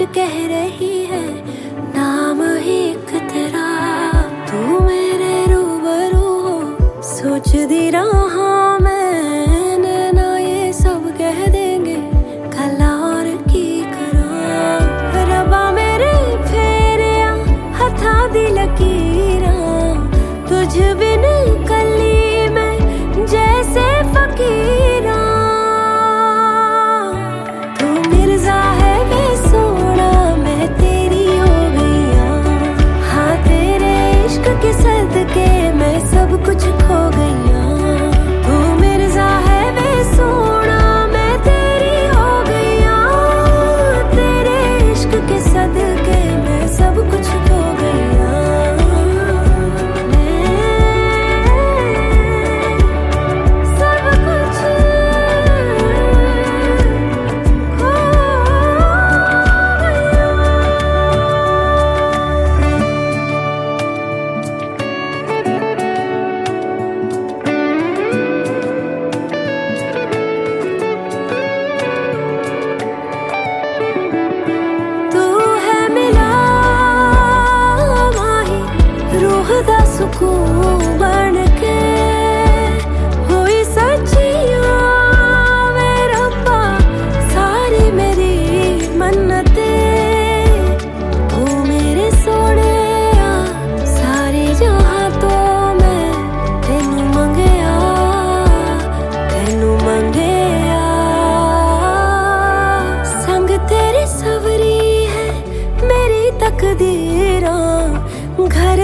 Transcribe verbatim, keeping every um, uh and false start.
कह रही है नाम ही एक तेरा। तू मेरे रूबरू हो सोचदी रहा मैंने ना ये सब कह देंगे कल और की करा। रबा मेरे फेरिया हथा दी लकीरां तुझ बिन कली में जैसे फकीरा। तू मिर्जा है वे सोना मैं तेरी हो गईया। हाँ तेरे इश्क के सदके मैं सब कुछ खो गईया। तू मिर्जा है वे सोना मैं तेरी हो गईया। तेरे इश्क के सदके मैं सब कुछ खो गईया। सुकून बन के हुई सच्चियां वे रब्बा सारी मेरी मन्नतें। तू मेरे सोने आ सारे जहां तो मैं तेनू मंगया तेनू मंगया। संग तेरी सवरी है मेरी तकदीरां घर